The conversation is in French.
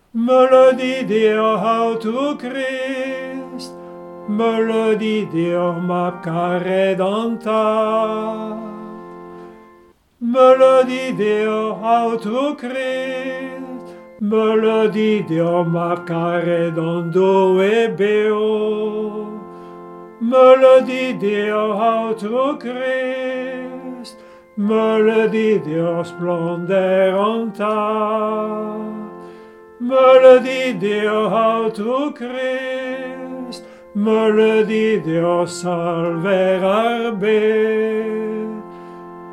Melodie Dio autu Christ, melodie Dio mapca redenta. Melodie Dio autu Christ, melodie Dio mapca redondo e beo. Melodie Dio autu Christ, melodie Dio splenderanta. Melodie Dio autu Christ, melodie Dio salver arbe.